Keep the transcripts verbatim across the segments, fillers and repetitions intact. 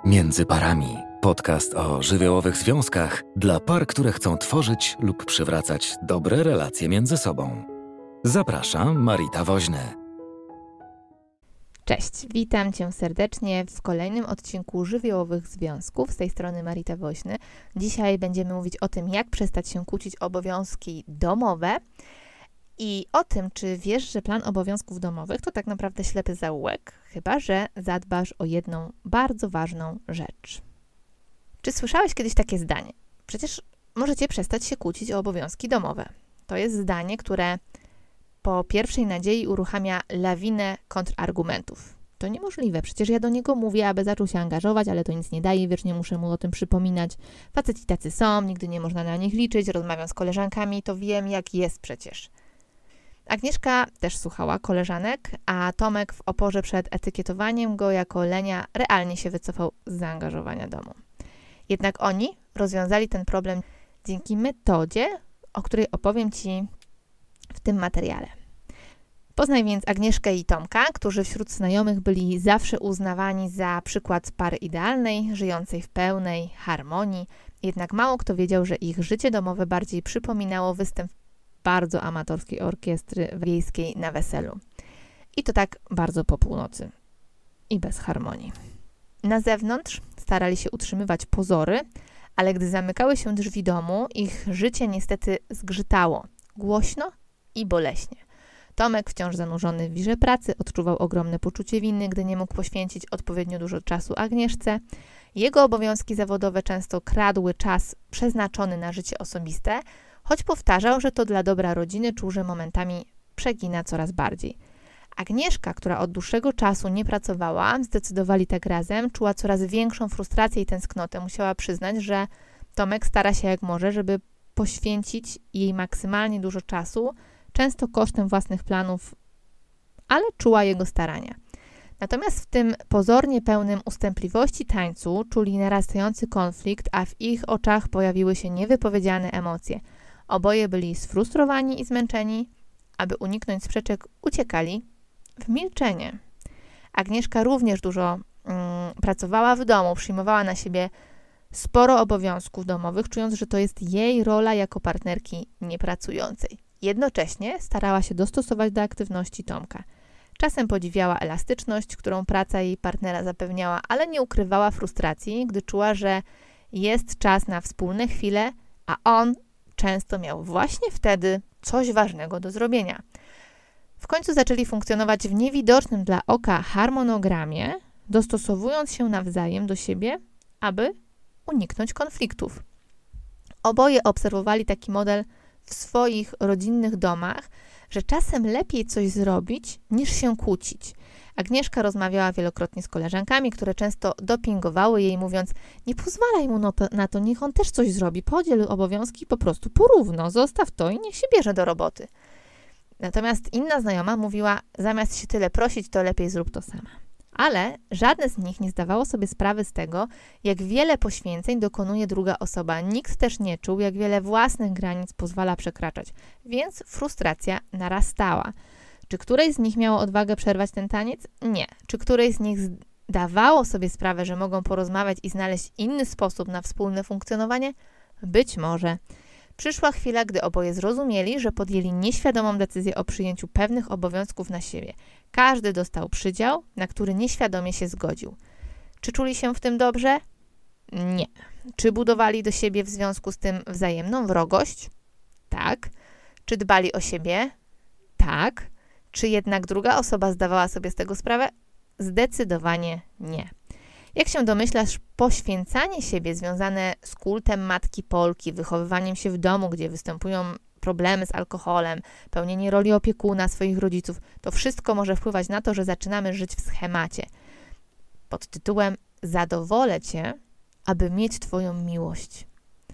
Między parami. Podcast o żywiołowych związkach dla par, które chcą tworzyć lub przywracać dobre relacje między sobą. Zapraszam, Marita Woźny. Cześć, witam Cię serdecznie w kolejnym odcinku żywiołowych związków. Z tej strony Marita Woźny. Dzisiaj będziemy mówić o tym, jak przestać się kłócić o obowiązki domowe i o tym, czy wiesz, że plan obowiązków domowych to tak naprawdę ślepy zaułek, chyba że zadbasz o jedną bardzo ważną rzecz. Czy słyszałeś kiedyś takie zdanie? Przecież możecie przestać się kłócić o obowiązki domowe. To jest zdanie, które po pierwszej nadziei uruchamia lawinę kontrargumentów. To niemożliwe, przecież ja do niego mówię, aby zaczął się angażować, ale to nic nie daje, wiecznie muszę mu o tym przypominać. Faceci tacy są, nigdy nie można na nich liczyć, rozmawiam z koleżankami, to wiem jak jest przecież. Agnieszka też słuchała koleżanek, a Tomek w oporze przed etykietowaniem go jako lenia realnie się wycofał z zaangażowania domu. Jednak oni rozwiązali ten problem dzięki metodzie, o której opowiem Ci w tym materiale. Poznaj więc Agnieszkę i Tomka, którzy wśród znajomych byli zawsze uznawani za przykład pary idealnej, żyjącej w pełnej harmonii. Jednak mało kto wiedział, że ich życie domowe bardziej przypominało występ bardzo amatorskiej orkiestry wiejskiej na weselu. I to tak bardzo po północy. I bez harmonii. Na zewnątrz starali się utrzymywać pozory, ale gdy zamykały się drzwi domu, ich życie niestety zgrzytało. Głośno i boleśnie. Tomek, wciąż zanurzony w wirze pracy, odczuwał ogromne poczucie winy, gdy nie mógł poświęcić odpowiednio dużo czasu Agnieszce. Jego obowiązki zawodowe często kradły czas przeznaczony na życie osobiste, choć powtarzał, że to dla dobra rodziny czuł, że momentami przegina coraz bardziej. Agnieszka, która od dłuższego czasu nie pracowała, zdecydowali tak razem, czuła coraz większą frustrację i tęsknotę. Musiała przyznać, że Tomek stara się jak może, żeby poświęcić jej maksymalnie dużo czasu, często kosztem własnych planów, ale czuła jego starania. Natomiast w tym pozornie pełnym ustępliwości tańcu czuli narastający konflikt, a w ich oczach pojawiły się niewypowiedziane emocje. Oboje byli sfrustrowani i zmęczeni, aby uniknąć sprzeczek, uciekali w milczenie. Agnieszka również dużo mm, pracowała w domu, przyjmowała na siebie sporo obowiązków domowych, czując, że to jest jej rola jako partnerki niepracującej. Jednocześnie starała się dostosować do aktywności Tomka. Czasem podziwiała elastyczność, którą praca jej partnera zapewniała, ale nie ukrywała frustracji, gdy czuła, że jest czas na wspólne chwile, a on często miał właśnie wtedy coś ważnego do zrobienia. W końcu zaczęli funkcjonować w niewidocznym dla oka harmonogramie, dostosowując się nawzajem do siebie, aby uniknąć konfliktów. Oboje obserwowali taki model w swoich rodzinnych domach, że czasem lepiej coś zrobić, niż się kłócić. Agnieszka rozmawiała wielokrotnie z koleżankami, które często dopingowały jej, mówiąc: nie pozwalaj mu na to, na to, niech on też coś zrobi, podziel obowiązki po prostu porówno, zostaw to i niech się bierze do roboty. Natomiast inna znajoma mówiła: zamiast się tyle prosić, to lepiej zrób to sama. Ale żadne z nich nie zdawało sobie sprawy z tego, jak wiele poświęceń dokonuje druga osoba. Nikt też nie czuł, jak wiele własnych granic pozwala przekraczać, więc frustracja narastała. Czy któreś z nich miało odwagę przerwać ten taniec? Nie. Czy któreś z nich zdawało sobie sprawę, że mogą porozmawiać i znaleźć inny sposób na wspólne funkcjonowanie? Być może. Przyszła chwila, gdy oboje zrozumieli, że podjęli nieświadomą decyzję o przyjęciu pewnych obowiązków na siebie. Każdy dostał przydział, na który nieświadomie się zgodził. Czy czuli się w tym dobrze? Nie. Czy budowali do siebie w związku z tym wzajemną wrogość? Tak. Czy dbali o siebie? Tak. Czy jednak druga osoba zdawała sobie z tego sprawę? Zdecydowanie nie. Jak się domyślasz, poświęcanie siebie związane z kultem matki Polki, wychowywaniem się w domu, gdzie występują problemy z alkoholem, pełnienie roli opiekuna swoich rodziców, to wszystko może wpływać na to, że zaczynamy żyć w schemacie pod tytułem zadowolę Cię, aby mieć Twoją miłość.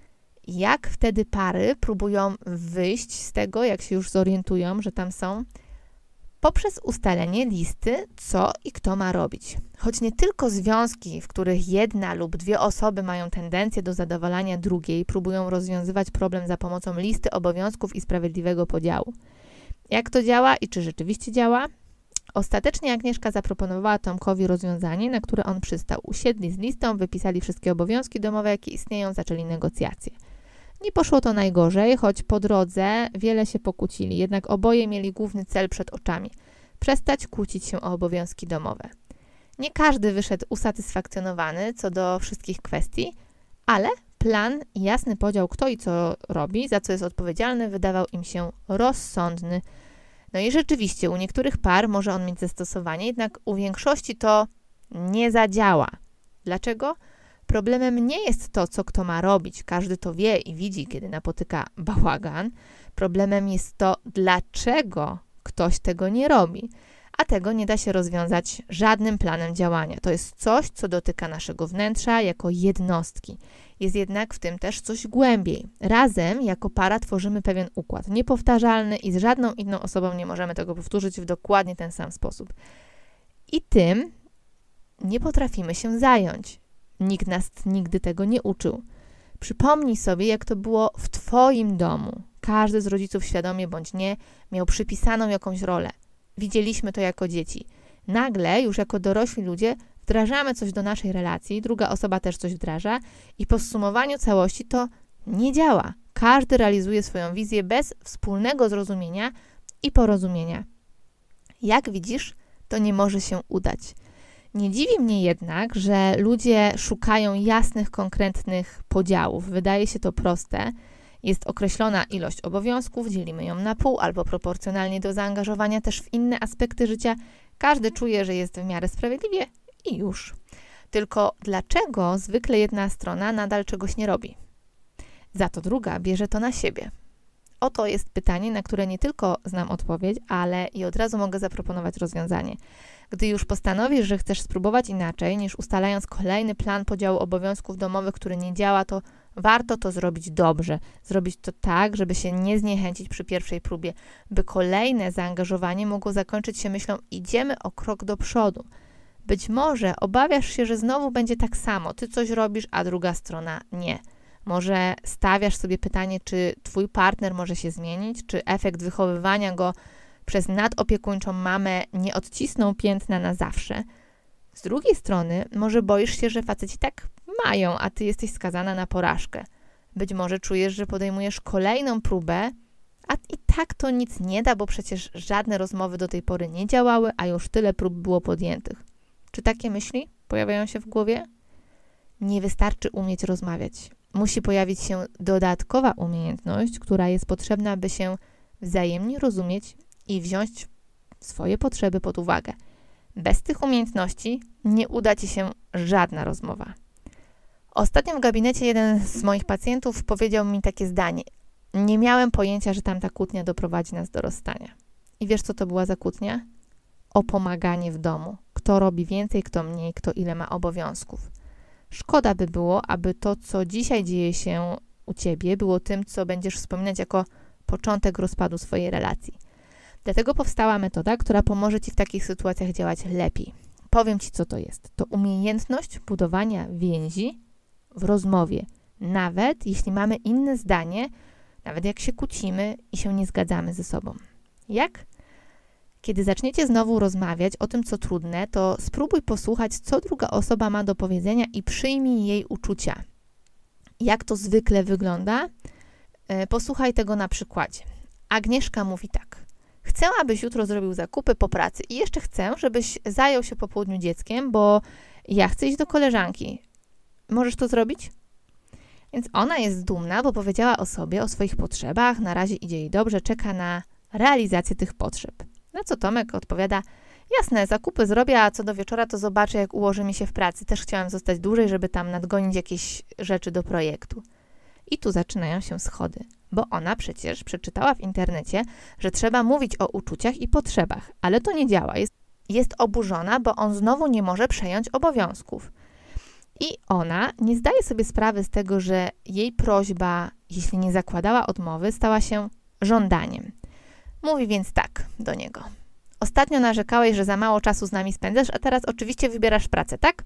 Jak wtedy pary próbują wyjść z tego, jak się już zorientują, że tam są? Poprzez ustalenie listy, co i kto ma robić. Choć nie tylko związki, w których jedna lub dwie osoby mają tendencję do zadowalania drugiej, próbują rozwiązywać problem za pomocą listy obowiązków i sprawiedliwego podziału. Jak to działa i czy rzeczywiście działa? Ostatecznie Agnieszka zaproponowała Tomkowi rozwiązanie, na które on przystał. Usiedli z listą, wypisali wszystkie obowiązki domowe, jakie istnieją, zaczęli negocjacje. Nie poszło to najgorzej, choć po drodze wiele się pokłócili, jednak oboje mieli główny cel przed oczami – przestać kłócić się o obowiązki domowe. Nie każdy wyszedł usatysfakcjonowany co do wszystkich kwestii, ale plan i jasny podział, kto i co robi, za co jest odpowiedzialny, wydawał im się rozsądny. No i rzeczywiście u niektórych par może on mieć zastosowanie, jednak u większości to nie zadziała. Dlaczego? Problemem nie jest to, co kto ma robić. Każdy to wie i widzi, kiedy napotyka bałagan. Problemem jest to, dlaczego ktoś tego nie robi. A tego nie da się rozwiązać żadnym planem działania. To jest coś, co dotyka naszego wnętrza jako jednostki. Jest jednak w tym też coś głębiej. Razem jako para tworzymy pewien układ niepowtarzalny i z żadną inną osobą nie możemy tego powtórzyć w dokładnie ten sam sposób. I tym nie potrafimy się zająć. Nikt nas nigdy tego nie uczył. Przypomnij sobie, jak to było w Twoim domu. Każdy z rodziców, świadomie bądź nie, miał przypisaną jakąś rolę. Widzieliśmy to jako dzieci. Nagle, już jako dorośli ludzie, wdrażamy coś do naszej relacji, druga osoba też coś wdraża i po zsumowaniu całości to nie działa. Każdy realizuje swoją wizję bez wspólnego zrozumienia i porozumienia. Jak widzisz, to nie może się udać. Nie dziwi mnie jednak, że ludzie szukają jasnych, konkretnych podziałów. Wydaje się to proste. Jest określona ilość obowiązków, dzielimy ją na pół albo proporcjonalnie do zaangażowania też w inne aspekty życia. Każdy czuje, że jest w miarę sprawiedliwie i już. Tylko dlaczego zwykle jedna strona nadal czegoś nie robi? Za to druga bierze to na siebie. Oto jest pytanie, na które nie tylko znam odpowiedź, ale i od razu mogę zaproponować rozwiązanie. Gdy już postanowisz, że chcesz spróbować inaczej, niż ustalając kolejny plan podziału obowiązków domowych, który nie działa, to warto to zrobić dobrze. Zrobić to tak, żeby się nie zniechęcić przy pierwszej próbie, by kolejne zaangażowanie mogło zakończyć się myślą, idziemy o krok do przodu. Być może obawiasz się, że znowu będzie tak samo. Ty coś robisz, a druga strona nie. Może stawiasz sobie pytanie, czy twój partner może się zmienić, czy efekt wychowywania go przez nadopiekuńczą mamę nie odcisnął piętna na zawsze. Z drugiej strony, może boisz się, że faceci tak mają, a ty jesteś skazana na porażkę. Być może czujesz, że podejmujesz kolejną próbę, a i tak to nic nie da, bo przecież żadne rozmowy do tej pory nie działały, a już tyle prób było podjętych. Czy takie myśli pojawiają się w głowie? Nie wystarczy umieć rozmawiać. Musi pojawić się dodatkowa umiejętność, która jest potrzebna, by się wzajemnie rozumieć i wziąć swoje potrzeby pod uwagę. Bez tych umiejętności nie uda ci się żadna rozmowa. Ostatnio w gabinecie jeden z moich pacjentów powiedział mi takie zdanie. Nie miałem pojęcia, że tamta kłótnia doprowadzi nas do rozstania. I wiesz, co to była za kłótnia? O pomaganie w domu. Kto robi więcej, kto mniej, kto ile ma obowiązków. Szkoda by było, aby to, co dzisiaj dzieje się u ciebie, było tym, co będziesz wspominać jako początek rozpadu swojej relacji. Dlatego powstała metoda, która pomoże ci w takich sytuacjach działać lepiej. Powiem ci, co to jest. To umiejętność budowania więzi w rozmowie. Nawet jeśli mamy inne zdanie, nawet jak się kłócimy i się nie zgadzamy ze sobą. Jak? Kiedy zaczniecie znowu rozmawiać o tym, co trudne, to spróbuj posłuchać, co druga osoba ma do powiedzenia i przyjmij jej uczucia. Jak to zwykle wygląda? Posłuchaj tego na przykładzie. Agnieszka mówi tak. Chcę, abyś jutro zrobił zakupy po pracy i jeszcze chcę, żebyś zajął się po południu dzieckiem, bo ja chcę iść do koleżanki. Możesz to zrobić? Więc ona jest dumna, bo powiedziała o sobie, o swoich potrzebach, na razie idzie jej dobrze, czeka na realizację tych potrzeb. Na co Tomek odpowiada, jasne, zakupy zrobię, a co do wieczora to zobaczę, jak ułoży mi się w pracy. Też chciałam zostać dłużej, żeby tam nadgonić jakieś rzeczy do projektu. I tu zaczynają się schody, bo ona przecież przeczytała w internecie, że trzeba mówić o uczuciach i potrzebach, ale to nie działa. Jest, jest oburzona, bo on znowu nie może przejąć obowiązków. I ona nie zdaje sobie sprawy z tego, że jej prośba, jeśli nie zakładała odmowy, stała się żądaniem. Mówi więc tak do niego. Ostatnio narzekałeś, że za mało czasu z nami spędzasz, a teraz oczywiście wybierasz pracę, tak?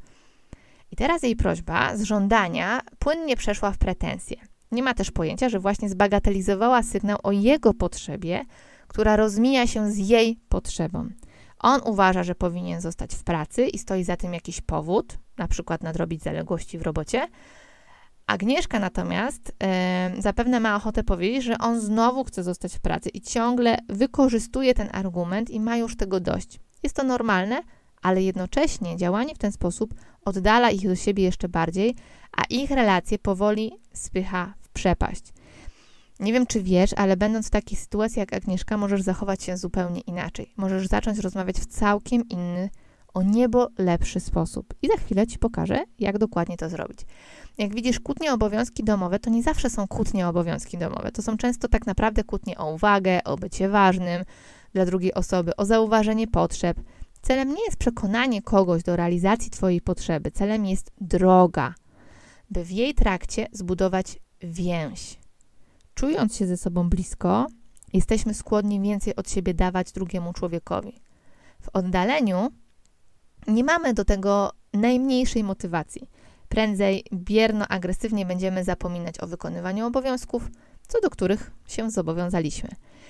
I teraz jej prośba z żądania płynnie przeszła w pretensje. Nie ma też pojęcia, że właśnie zbagatelizowała sygnał o jego potrzebie, która rozmija się z jej potrzebą. On uważa, że powinien zostać w pracy i stoi za tym jakiś powód, na przykład nadrobić zaległości w robocie. Agnieszka natomiast e, zapewne ma ochotę powiedzieć, że on znowu chce zostać w pracy i ciągle wykorzystuje ten argument i ma już tego dość. Jest to normalne, ale jednocześnie działanie w ten sposób oddala ich do siebie jeszcze bardziej, a ich relacje powoli spycha w przepaść. Nie wiem, czy wiesz, ale będąc w takiej sytuacji jak Agnieszka, możesz zachować się zupełnie inaczej. Możesz zacząć rozmawiać w całkiem inny, o niebo lepszy sposób. I za chwilę Ci pokażę, jak dokładnie to zrobić. Jak widzisz, kłótnie o obowiązki domowe to nie zawsze są kłótnie o obowiązki domowe. To są często tak naprawdę kłótnie o uwagę, o bycie ważnym dla drugiej osoby, o zauważenie potrzeb. Celem nie jest przekonanie kogoś do realizacji Twojej potrzeby. Celem jest droga, by w jej trakcie zbudować więź. Czując się ze sobą blisko, jesteśmy skłonni więcej od siebie dawać drugiemu człowiekowi. W oddaleniu nie mamy do tego najmniejszej motywacji. Prędzej bierno-agresywnie będziemy zapominać o wykonywaniu obowiązków, co do których się zobowiązaliśmy.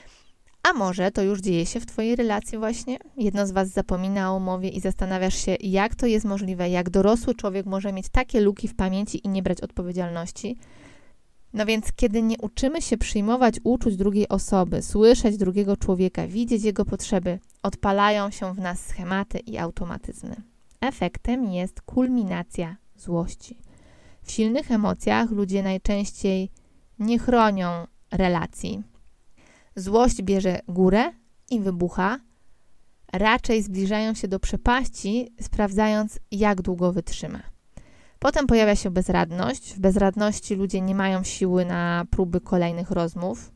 A może to już dzieje się w Twojej relacji właśnie? Jedno z Was zapomina o umowie i zastanawiasz się, jak to jest możliwe, jak dorosły człowiek może mieć takie luki w pamięci i nie brać odpowiedzialności. No więc kiedy nie uczymy się przyjmować uczuć drugiej osoby, słyszeć drugiego człowieka, widzieć jego potrzeby, odpalają się w nas schematy i automatyzmy. Efektem jest kulminacja złości. W silnych emocjach ludzie najczęściej nie chronią relacji. Złość bierze górę i wybucha. Raczej zbliżają się do przepaści, sprawdzając, jak długo wytrzyma. Potem pojawia się bezradność. W bezradności ludzie nie mają siły na próby kolejnych rozmów.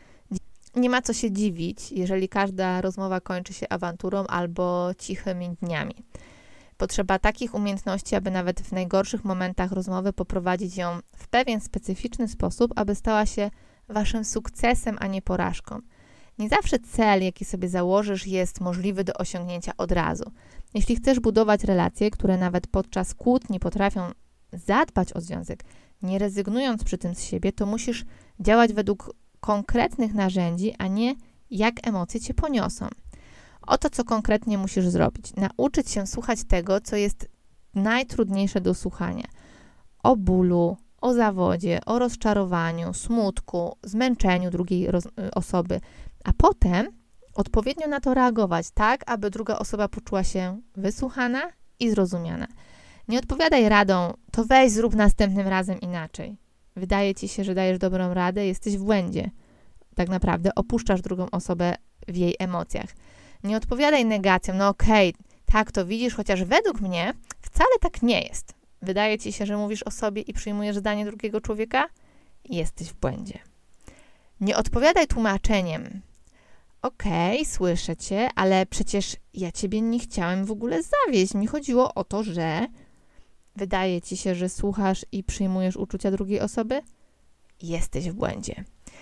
Nie ma co się dziwić, jeżeli każda rozmowa kończy się awanturą albo cichymi dniami. Potrzeba takich umiejętności, aby nawet w najgorszych momentach rozmowy poprowadzić ją w pewien specyficzny sposób, aby stała się Waszym sukcesem, a nie porażką. Nie zawsze cel, jaki sobie założysz, jest możliwy do osiągnięcia od razu. Jeśli chcesz budować relacje, które nawet podczas kłótni potrafią zadbać o związek, nie rezygnując przy tym z siebie, to musisz działać według konkretnych narzędzi, a nie jak emocje Cię poniosą. Oto, co konkretnie musisz zrobić. Nauczyć się słuchać tego, co jest najtrudniejsze do słuchania. O bólu, o zawodzie, o rozczarowaniu, smutku, zmęczeniu drugiej roz- osoby, a potem odpowiednio na to reagować, tak, aby druga osoba poczuła się wysłuchana i zrozumiana. Nie odpowiadaj radą, to weź zrób następnym razem inaczej. Wydaje Ci się, że dajesz dobrą radę, jesteś w błędzie. Tak naprawdę opuszczasz drugą osobę w jej emocjach. Nie odpowiadaj negacją, no okej, okay, tak to widzisz, chociaż według mnie wcale tak nie jest. Wydaje Ci się, że mówisz o sobie i przyjmujesz zdanie drugiego człowieka? Jesteś w błędzie. Nie odpowiadaj tłumaczeniem. Okej, okay, słyszę Cię, ale przecież ja Ciebie nie chciałem w ogóle zawieść. Mi chodziło o to, że... Wydaje Ci się, że słuchasz i przyjmujesz uczucia drugiej osoby? Jesteś w błędzie.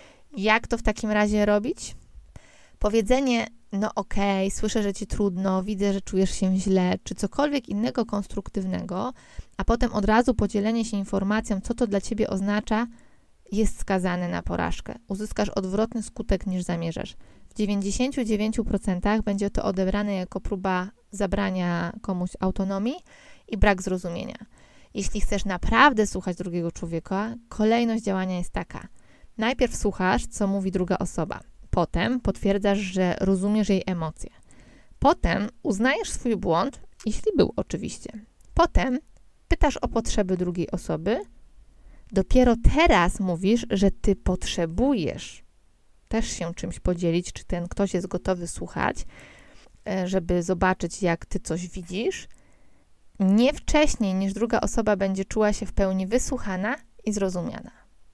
Jak to w takim razie robić? Powiedzenie, no okej, okay, słyszę, że Ci trudno, widzę, że czujesz się źle, czy cokolwiek innego konstruktywnego, a potem od razu podzielenie się informacją, co to dla Ciebie oznacza, jest skazane na porażkę. Uzyskasz odwrotny skutek niż zamierzasz. W dziewięćdziesięciu dziewięciu procentach będzie to odebrane jako próba zabrania komuś autonomii i brak zrozumienia. Jeśli chcesz naprawdę słuchać drugiego człowieka, kolejność działania jest taka. Najpierw słuchasz, co mówi druga osoba. Potem potwierdzasz, że rozumiesz jej emocje. Potem uznajesz swój błąd, jeśli był oczywiście. Potem pytasz o potrzeby drugiej osoby. Dopiero teraz mówisz, że ty potrzebujesz też się czymś podzielić, czy ten ktoś jest gotowy słuchać, żeby zobaczyć, jak ty coś widzisz. Nie wcześniej, niż druga osoba będzie czuła się w pełni wysłuchana i zrozumiana.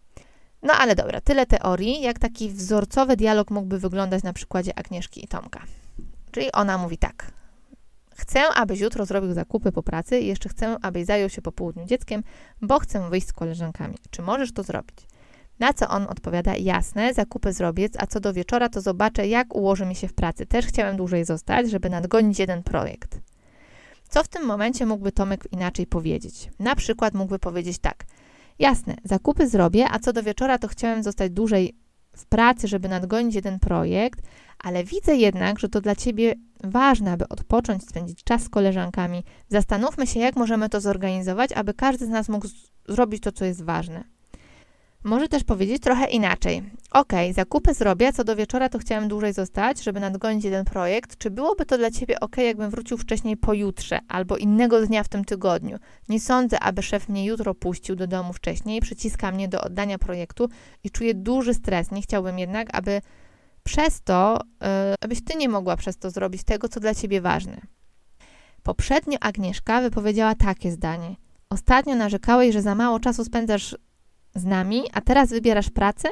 No ale dobra, tyle teorii. Jak taki wzorcowy dialog mógłby wyglądać na przykładzie Agnieszki i Tomka. Czyli ona mówi tak. Chcę, abyś jutro zrobił zakupy po pracy i jeszcze chcę, abyś zajął się po południu dzieckiem, bo chcę wyjść z koleżankami. Czy możesz to zrobić? Na co on odpowiada, jasne, zakupy zrobię, a co do wieczora to zobaczę, jak ułoży mi się w pracy. Też chciałem dłużej zostać, żeby nadgonić jeden projekt. Co w tym momencie mógłby Tomek inaczej powiedzieć? Na przykład mógłby powiedzieć tak. Jasne, zakupy zrobię, a co do wieczora to chciałem zostać dłużej w pracy, żeby nadgonić jeden projekt, ale widzę jednak, że to dla Ciebie Ważne, aby odpocząć, spędzić czas z koleżankami. Zastanówmy się, jak możemy to zorganizować, aby każdy z nas mógł z- zrobić to, co jest ważne. Może też powiedzieć trochę inaczej. Ok, zakupy zrobię, a co do wieczora to chciałem dłużej zostać, żeby nadgonić jeden projekt. Czy byłoby to dla Ciebie ok, jakbym wrócił wcześniej pojutrze albo innego dnia w tym tygodniu? Nie sądzę, aby szef mnie jutro puścił do domu wcześniej, przyciska mnie do oddania projektu i czuję duży stres. Nie chciałbym jednak, aby przez to, yy, abyś Ty nie mogła przez to zrobić tego, co dla Ciebie ważne. Poprzednio Agnieszka wypowiedziała takie zdanie. Ostatnio narzekałeś, że za mało czasu spędzasz z nami, a teraz wybierasz pracę?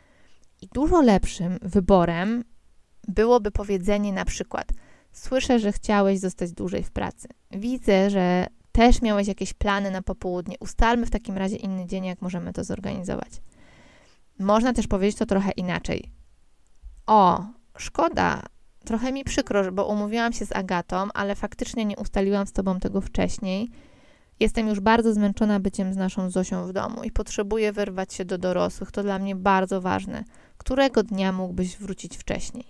I dużo lepszym wyborem byłoby powiedzenie na przykład: słyszę, że chciałeś zostać dłużej w pracy. Widzę, że też miałeś jakieś plany na popołudnie. Ustalmy w takim razie inny dzień, jak możemy to zorganizować. Można też powiedzieć to trochę inaczej. O, szkoda, trochę mi przykro, bo umówiłam się z Agatą, ale faktycznie nie ustaliłam z Tobą tego wcześniej. Jestem już bardzo zmęczona byciem z naszą Zosią w domu i potrzebuję wyrwać się do dorosłych. To dla mnie bardzo ważne. Którego dnia mógłbyś wrócić wcześniej?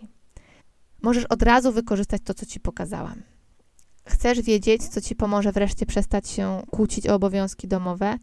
Możesz od razu wykorzystać to, co Ci pokazałam. Chcesz wiedzieć, co Ci pomoże wreszcie przestać się kłócić o obowiązki domowe?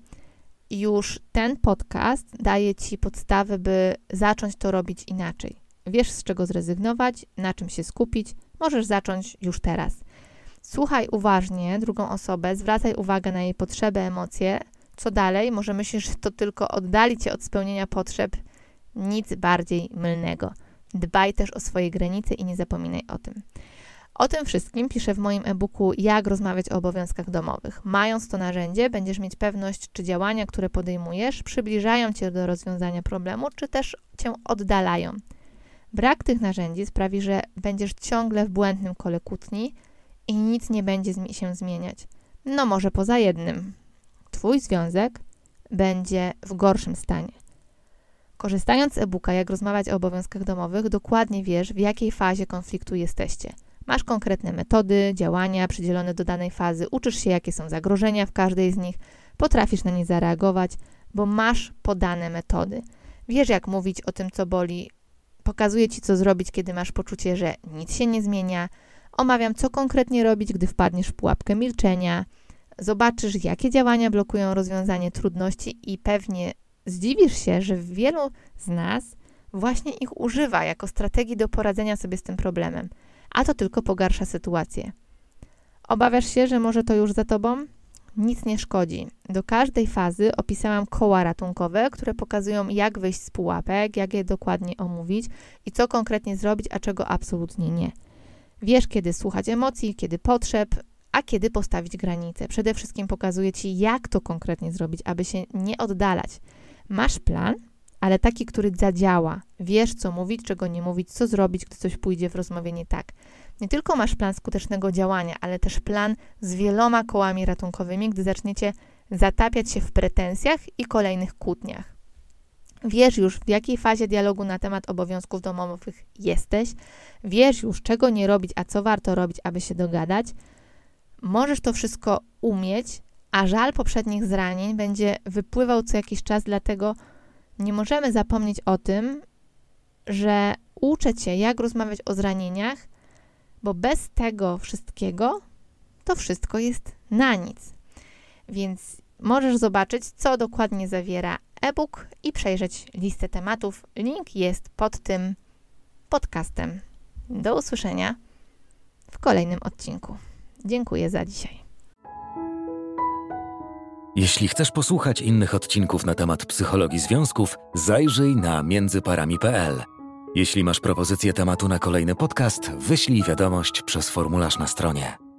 Już ten podcast daje Ci podstawy, by zacząć to robić inaczej. Wiesz, z czego zrezygnować, na czym się skupić. Możesz zacząć już teraz. Słuchaj uważnie drugą osobę, zwracaj uwagę na jej potrzeby, emocje. Co dalej? Może myślisz, że to tylko oddali Cię od spełnienia potrzeb? Nic bardziej mylnego. Dbaj też o swoje granice i nie zapominaj o tym. O tym wszystkim piszę w moim e-booku Jak rozmawiać o obowiązkach domowych. Mając to narzędzie, będziesz mieć pewność, czy działania, które podejmujesz, przybliżają Cię do rozwiązania problemu, czy też Cię oddalają. Brak tych narzędzi sprawi, że będziesz ciągle w błędnym kole kłótni i nic nie będzie się zmieniać. No może poza jednym. Twój związek będzie w gorszym stanie. Korzystając z e-booka Jak rozmawiać o obowiązkach domowych, dokładnie wiesz, w jakiej fazie konfliktu jesteście. Masz konkretne metody, działania przydzielone do danej fazy, uczysz się, jakie są zagrożenia w każdej z nich, potrafisz na nie zareagować, bo masz podane metody. Wiesz, jak mówić o tym, co boli, pokazuję Ci, co zrobić, kiedy masz poczucie, że nic się nie zmienia, omawiam, co konkretnie robić, gdy wpadniesz w pułapkę milczenia, zobaczysz, jakie działania blokują rozwiązanie trudności i pewnie zdziwisz się, że wielu z nas właśnie ich używa jako strategii do poradzenia sobie z tym problemem, a to tylko pogarsza sytuację. Obawiasz się, że może to już za Tobą? Nic nie szkodzi. Do każdej fazy opisałam koła ratunkowe, które pokazują, jak wyjść z pułapek, jak je dokładnie omówić i co konkretnie zrobić, a czego absolutnie nie. Wiesz, kiedy słuchać emocji, kiedy potrzeb, a kiedy postawić granice. Przede wszystkim pokazuję Ci, jak to konkretnie zrobić, aby się nie oddalać. Masz plan, ale taki, który zadziała. Wiesz, co mówić, czego nie mówić, co zrobić, gdy coś pójdzie w rozmowie nie tak. Nie tylko masz plan skutecznego działania, ale też plan z wieloma kołami ratunkowymi, gdy zaczniecie zatapiać się w pretensjach i kolejnych kłótniach. Wiesz już, w jakiej fazie dialogu na temat obowiązków domowych jesteś. Wiesz już, czego nie robić, a co warto robić, aby się dogadać. Możesz to wszystko umieć, a żal poprzednich zranień będzie wypływał co jakiś czas, dlatego nie możemy zapomnieć o tym, że uczę Cię, jak rozmawiać o zranieniach, bo bez tego wszystkiego to wszystko jest na nic. Więc możesz zobaczyć, co dokładnie zawiera e-book i przejrzeć listę tematów. Link jest pod tym podcastem. Do usłyszenia w kolejnym odcinku. Dziękuję za dzisiaj. Jeśli chcesz posłuchać innych odcinków na temat psychologii związków, zajrzyj na między parami kropka p l. Jeśli masz propozycję tematu na kolejny podcast, wyślij wiadomość przez formularz na stronie.